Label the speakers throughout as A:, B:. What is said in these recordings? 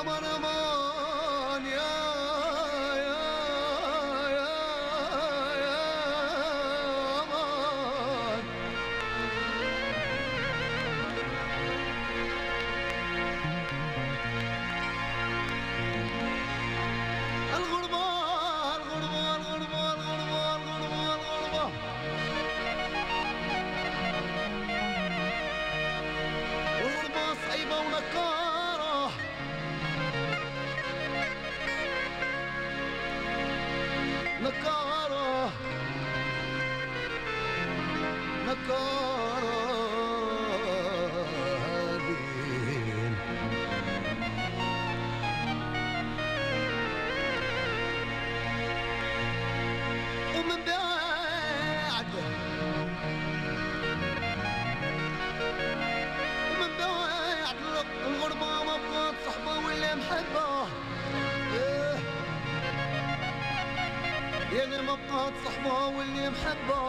A: امان امان يا امان. الغربة الغربة الغربة الغربة الغربة الغربة الغربة صعيبة ونكارة، نكارة نكارة هذين. ومن بعد الغربة ما بقات صحبة ولا محبة، يعني ما بقات صحبة واللي محبة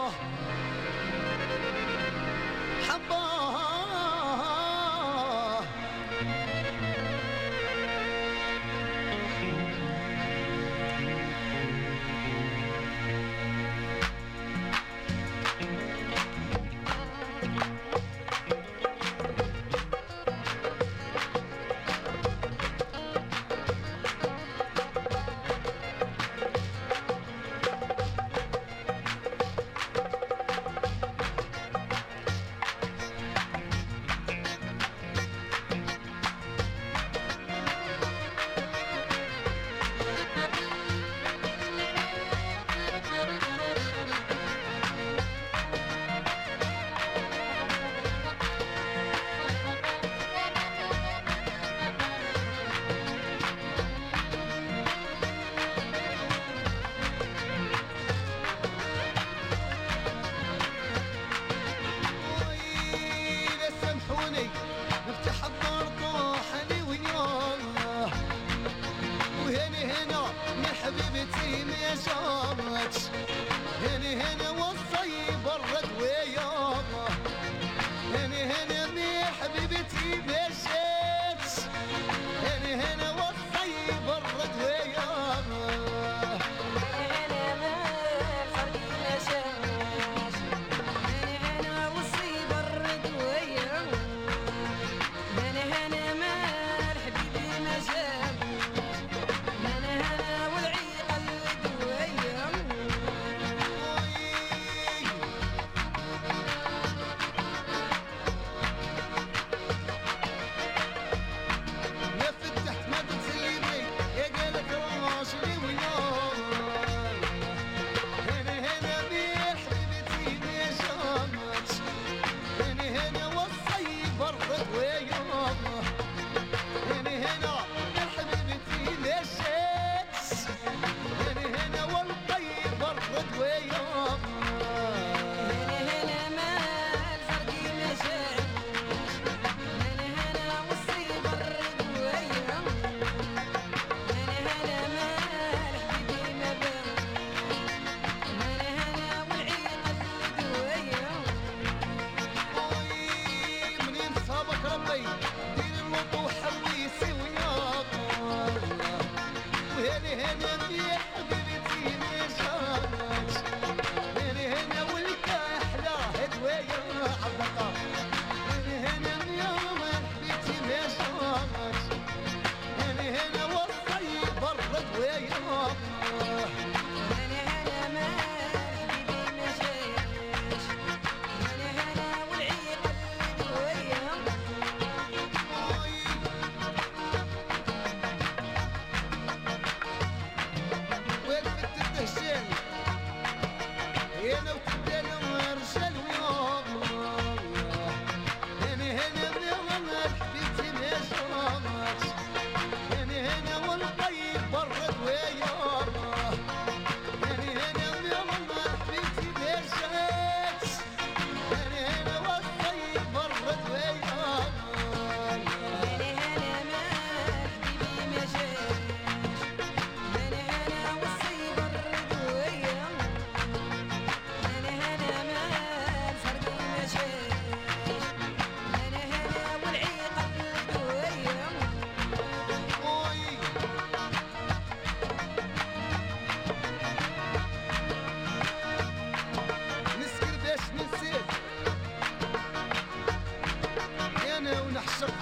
A: حبة. نفتح الدار طاحني وياه، وهني هنا من حبيبتي ما جاتش، هني هنا وصي برد وياه، هني هنا من حبيبتي ما جاتش، هني هنا وصي برد وياه. هنا والطيب برد وياه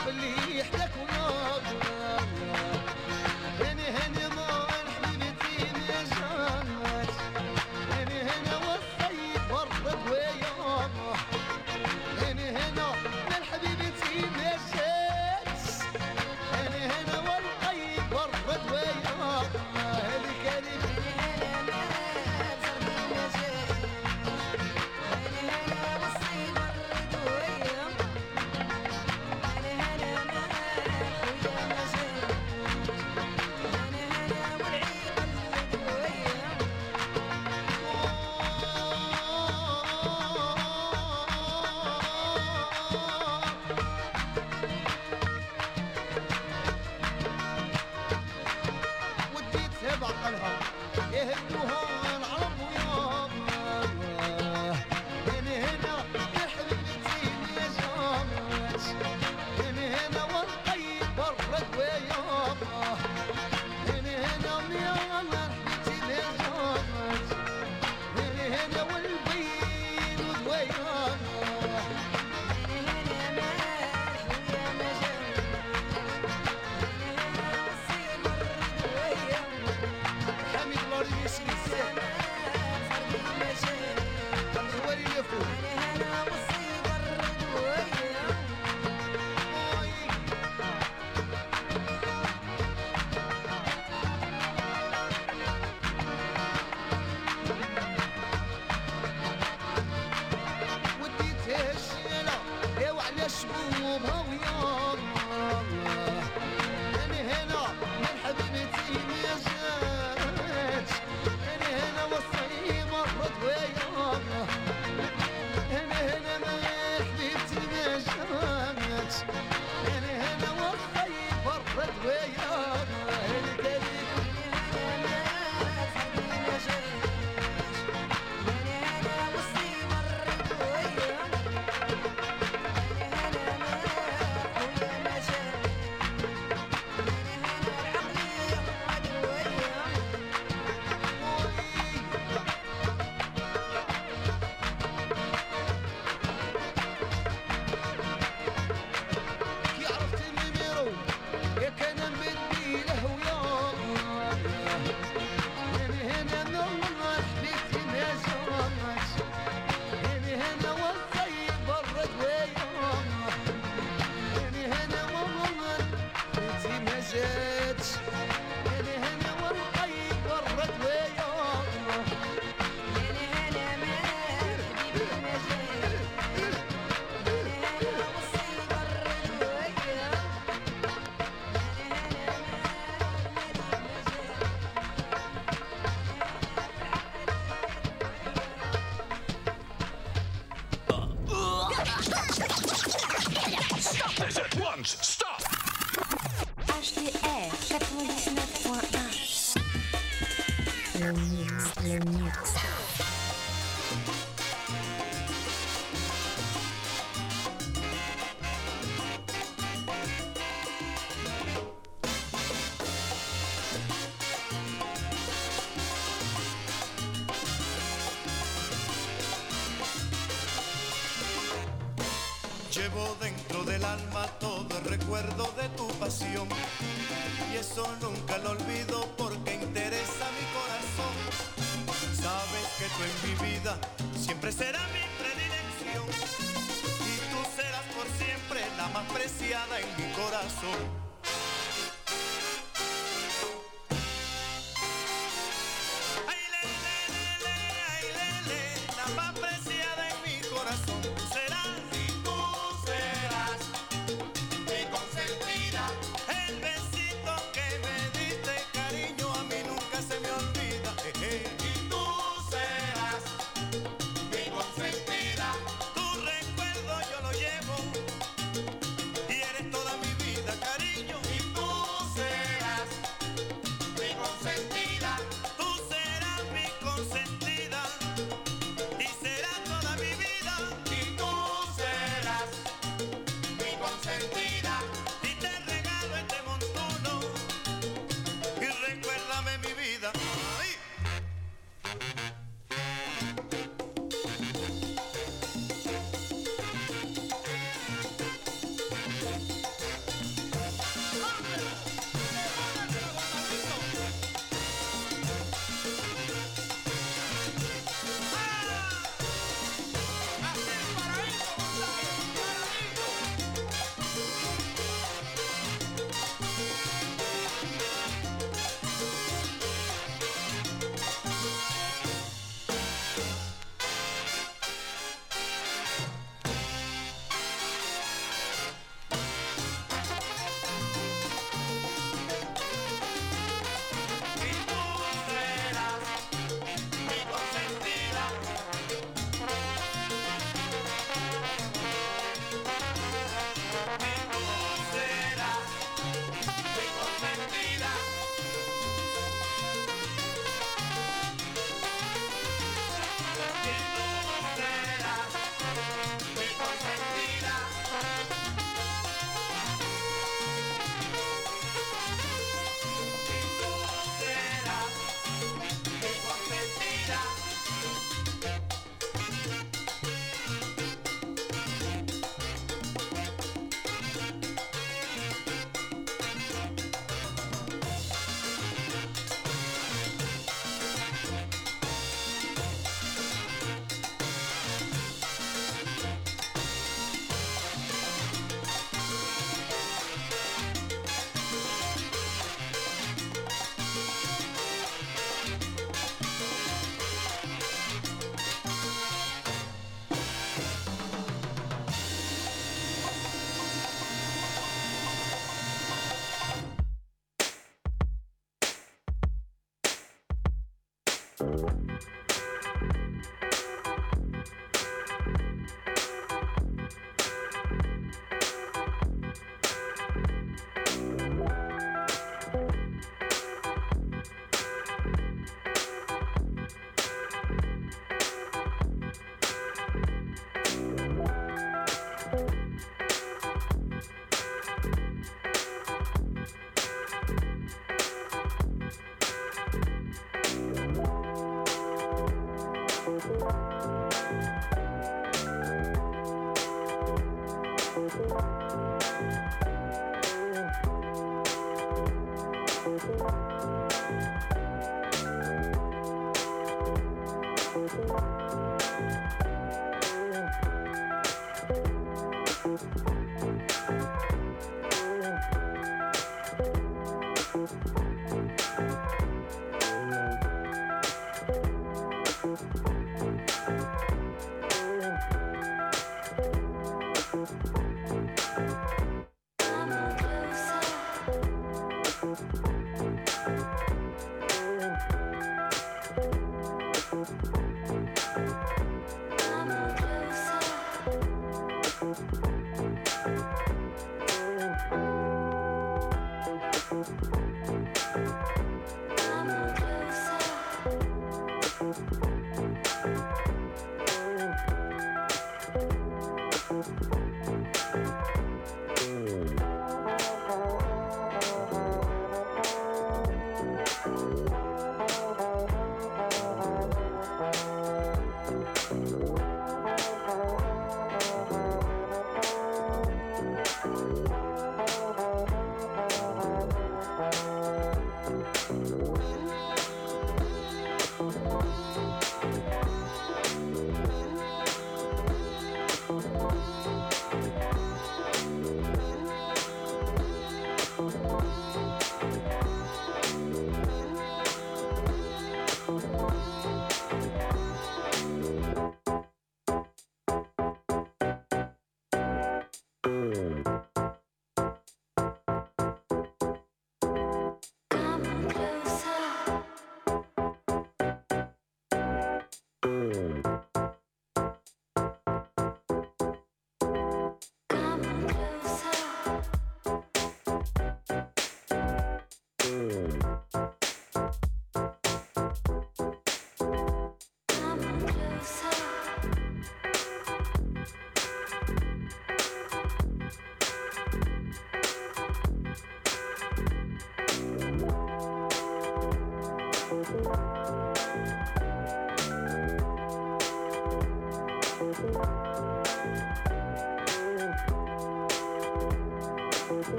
A: باللي يحلك وياك هني هني ما حبيبتي ما جات هني هنا والصيد برد وياك هني هنا من حبيبتي ما جات هني هنا والقيد برد وياك هذيك هذيك بعقلها يهدوها العرب وياك هنا هنا يا حبيبتي يا جامت هنا هنا والطيب برد وياك هنا هنا يا حبيبتي يا جامت هنا هنا والبيض وياك شبوبها وياك هنا هنا من حبيبتي ما جات هنا هنا والصيب مرت وياك هنا هنا من حبيبتي ما جات هنا هنا والصيب مرت وياك هذيك هذيك
B: Stop!
C: HDR 99.1 Le mix.
D: Llevo dentro del alma todo el recuerdo de tu pasión y eso nunca lo olvido porque interesa mi corazón. Sabes que tú en mi vida siempre serás mi predilección y tú serás por siempre la más preciada en mi corazón. Cariño.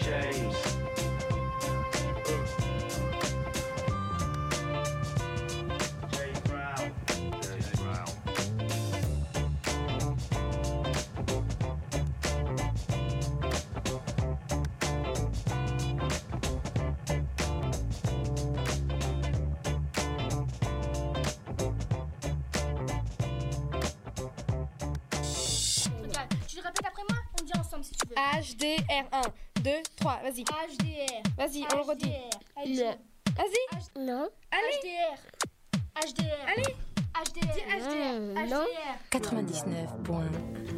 B: James. Jay Brown. Jay Brown.
E: Ok, tu le répètes après moi? On dit ensemble si tu veux.
F: HDR 1, 2, 3, vas-y.
E: HDR.
F: Vas-y, on le redit.
E: HDR.
F: Vas-y.
C: Non.
F: Allez.
E: HDR. HDR.
F: Allez.
E: HDR.
F: Dis HDR.
C: Non.
E: HDR.
C: 99 points.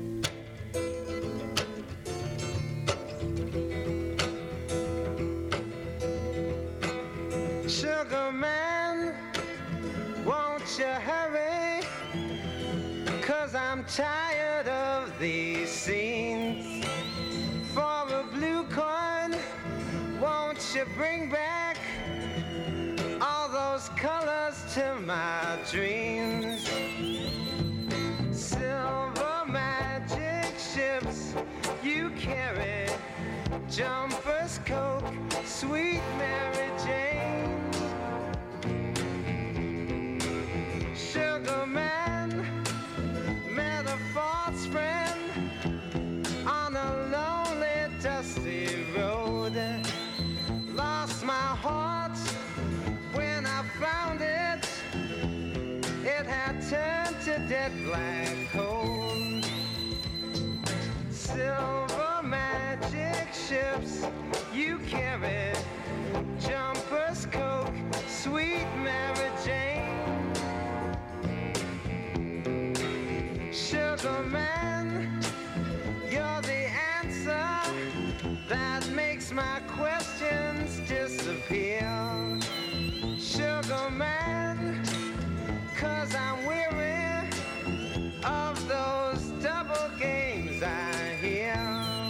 A: Sugar man, won't you hurry? 'Cause I'm tired of these scenes. For a blue coin, won't you bring back all those colors to my dreams? Silver magic ships you carry, jumpers, Coke, sweet Mary Jane. Sugar man, met a false friend on a lonely, dusty road. Lost my heart when I found it. It had turned to dead black coal. Silver magic ships you carry, jumpers, Coke, sweet Mary Jane. Sugar man, you're the answer that makes my questions disappear. Sugar man, 'cause I'm weary of those double games I hear.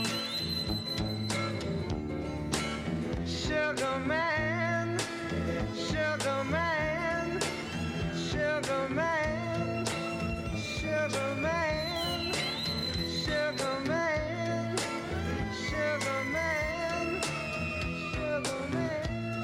A: Sugar man, sugar man, sugar man, sugar man, sugar man, sugar man, sugar man.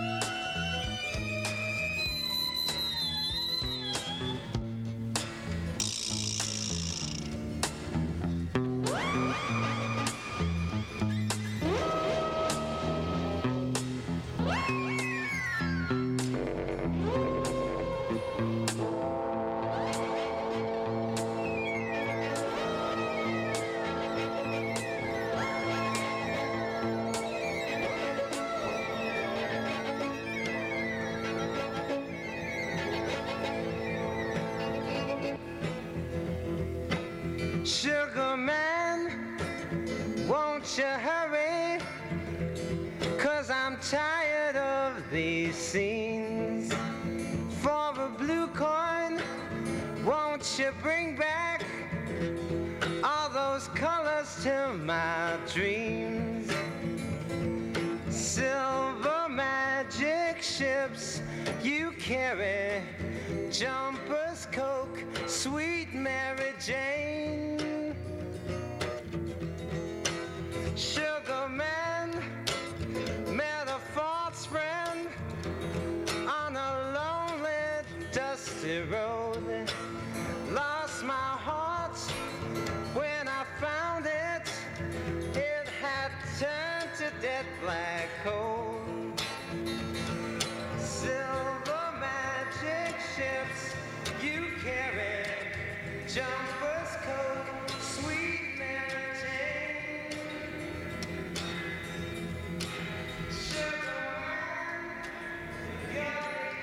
A: Sugar man, won't you hurry? 'Cause I'm tired of these scenes. For a blue coin, won't you bring back all those colors to my dreams? Silver magic ships you carry, jumpers, Coke, sweet Mary Jane. Sugar man, met a false friend on a lonely, dusty road. Lost my heart when I found it. It had turned to dead black coal. Silver magic ships you carry, jumpers, Coke, sweet Mary Jane. Sugar man, you're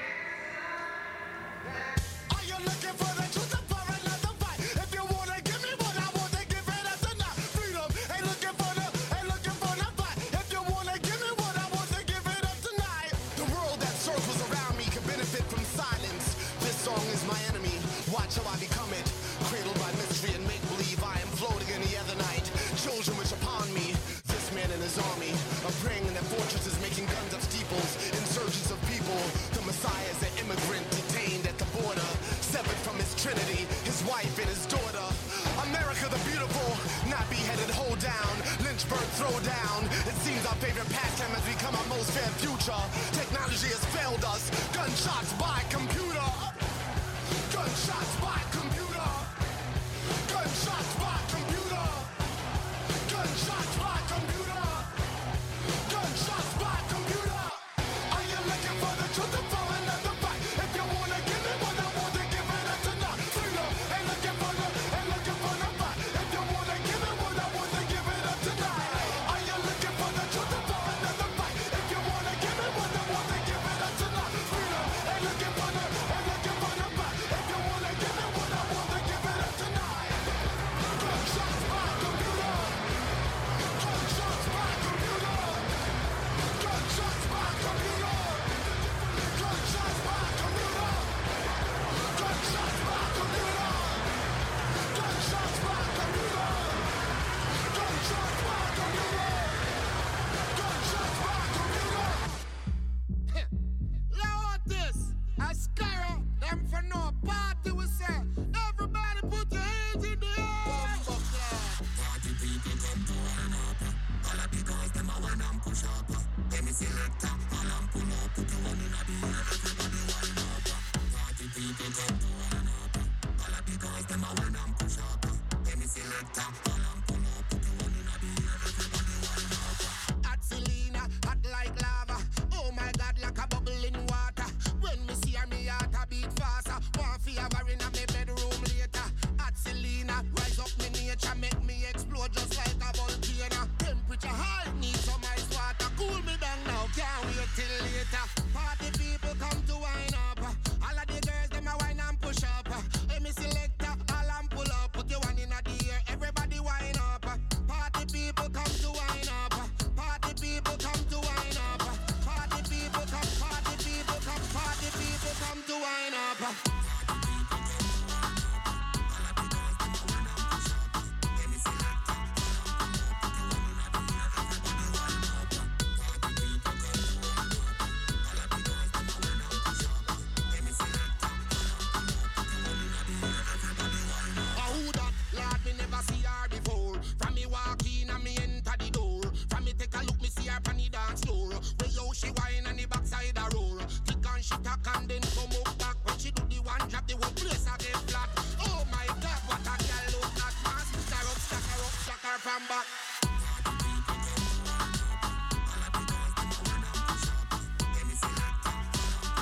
D: Are you looking for the truth or for another fight? If you wanna give me what I want, then give it up tonight. Freedom ain't looking for the fight. If you wanna give me what I want, then give it up tonight. The world that circles around me can benefit from silence. This song is my enemy. Watch how I become it. Cradled by mystery and make believe I am floating in the other night. Children wish upon me. This man and his army are praying in their fortresses, making guns up steeples. Insurgents of people. The Messiah is an immigrant detained at the border, severed from his trinity, his wife and his daughter. America the beautiful, not beheaded, hold down.
G: Lynchburg throwdown. It seems our favorite pastime has become our most fair future. Technology has failed us. Gunshots by computer. Gunshots by